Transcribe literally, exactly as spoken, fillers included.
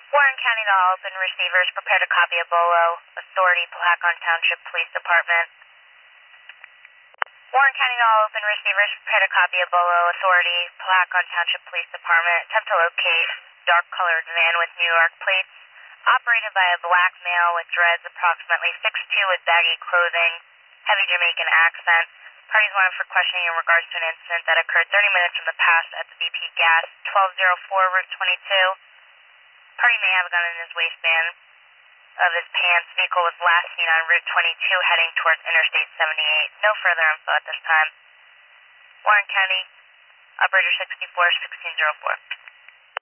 Warren County to all open receivers, prepare to copy a BOLO. Authority, Placon Township Police Department. Warren County to all open receivers, prepare to copy a BOLO. Authority, Placon Township Police Department. Attempt to locate dark-colored van with New York plates. Operated by a black male with dreads, approximately six foot two with baggy clothing, heavy Jamaican accent. Parties wanted for questioning in regards to an incident that occurred thirty minutes in the past at the B P Gas, twelve oh four Route twenty-two. Party may have a gun in his waistband of his pants. Vehicle was last seen on Route twenty-two heading towards Interstate seventy-eight. No further info at this time. Warren County, Operator sixty-four, sixteen oh four.